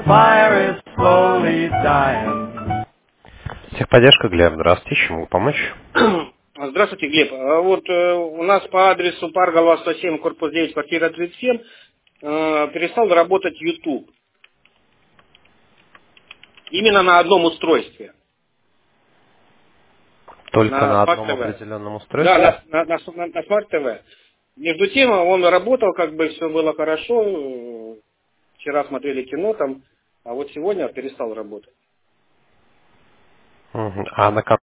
fire is slowly dying. Техподдержка, Глеб, здравствуйте, чем могу помочь? Здравствуйте, Глеб. Вот у нас по адресу Парголова 107, корпус 9, квартира 37, перестал работать YouTube. Именно на одном устройстве. Только на Smart одном TV. определенном устройстве? Да, на Smart TV. Между тем он работал, как бы все было хорошо. Вчера смотрели кино там, а вот сегодня перестал работать. А на